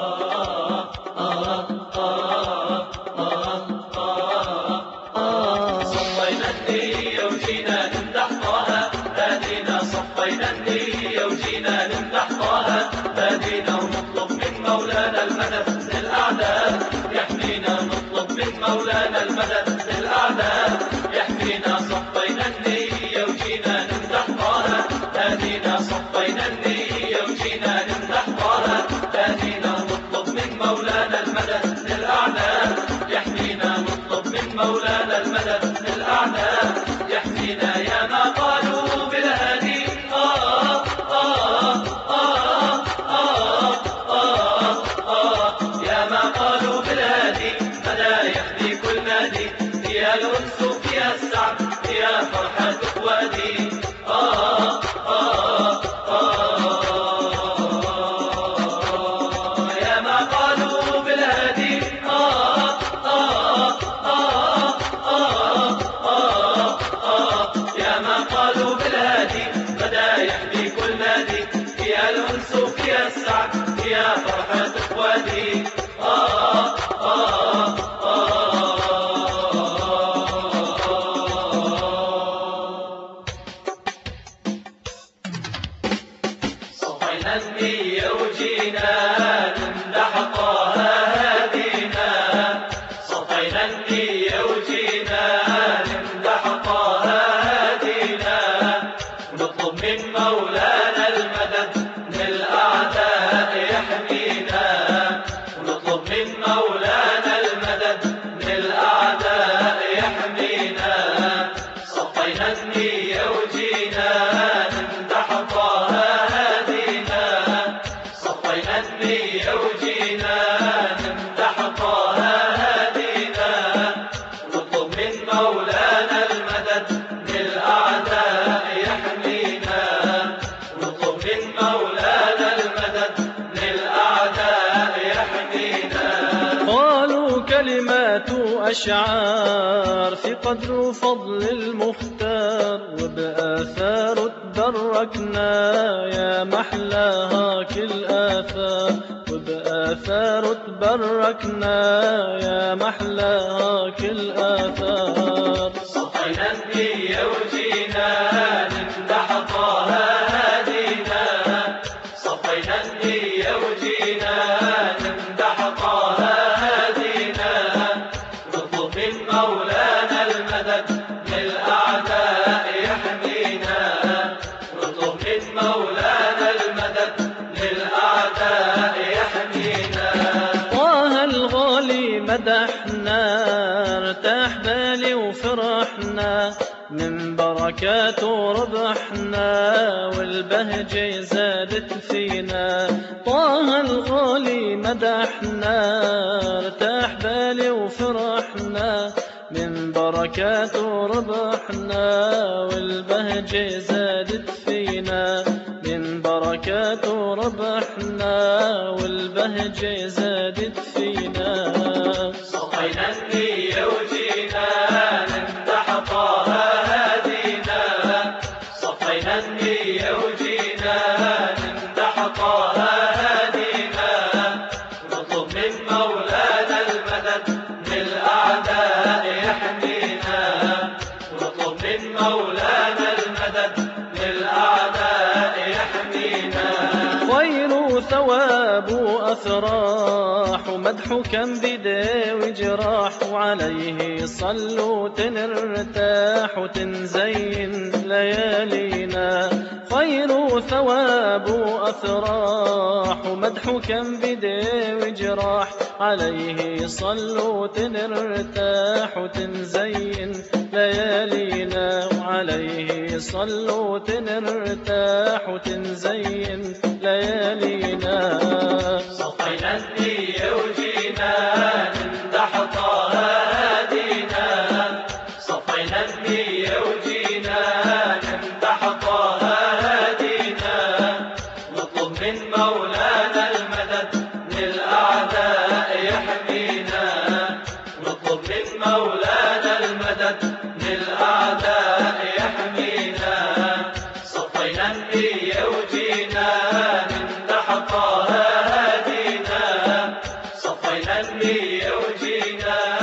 صفينا النية وجينا نمدح طه، هدينا صفينا النية وجينا نمدح طه، هدينا ونطلب من مولانا المدد للأعداء يحمينا، نطلب من مولانا المدد للأعداء يحمينا. صفينا النية وجينا نمدح طه، هدينا صفينا النية وجينا نمدح طه، هدينا نطلب من مولانا المدد للأعداء يحمينا، نطلب من مولانا المدد للأعداء يحمينا. يا ما قالوا بالهدي يا ما قالوا بالهدي مدى يهدي كل نادي، يا الأنس ويا السعد يا فرحة إخواني. يا ما قالوا بالهدي يا ما قالوا بالهادي بدا يهدي كل نادي، يا الأنس ويا السعد يا فرحة إخواني. صفينا النية وجينا نمدح طه هدينا، صفينا النية وجينا نمدح طه هدينا، نطلب من مولانا المدد للأعداء يحمينا، ونطلب من مولانا المدد للأعداء يحمينا. صفينا النية وجينا نمدح طه هدينا، صفينا النية وجينا نمدح طه هدينا، نطلب من مولانا المدد للأعداء يحمينا، نطلب من مولانا المدد للأعداء يحمينا. قالوا كلمات أشعار في قدر وفضل المختار، وبآثار تبركنا يا محلاها كل آثار، وبآثار تبركنا يا محلاها كل آثار. صفينا النية وجينا نمدح طه هدينا، صفينا النية وجينا نمدح طه هدينا، نطلب من مولانا المدد للأعداء يحمينا، نطلب من مولانا المدد للأعداء يحمينا. طه الغالي مدحنا ارتاح بالي وفرحنا، من بركاته ربحنا والبهجة زادت فينا. طه الغالي مدحنا ارتاح بالي وفرحنا، من بركاته ربحنا والبهجة زادت فينا، من بركاته ربحنا والبهجة زادت فينا. صفينا النية وجينا نمدح طه هدينا، صفينا النية وجينا نمدح طه هدينا، نطلب من مولانا المدد للأعداء يحمينا، نطلب من مولانا المدد للأعداء يحمينا. خير وثواب وأفراح ومدح كم بداوي جراح، وعليه صلوا تنرتاح وتنزين ليالينا. خير وثواب وأفراح ومدح كم بداوي جراح، عليه صلوا تنرتاح وتنزين ليالينا، وعليه صلوا تنرتاح وتنزين ليالينا. صفينا النية وجينا نمدح طه هدينا، صفينا النية وجينا نمدح طه هدينا، نطلب من مولانا المدد للأعداء يحمينا، نطلب من مولانا المدد للأعداء يحمينا. صفينا النية وجينا نمدح طه هدينا، جينا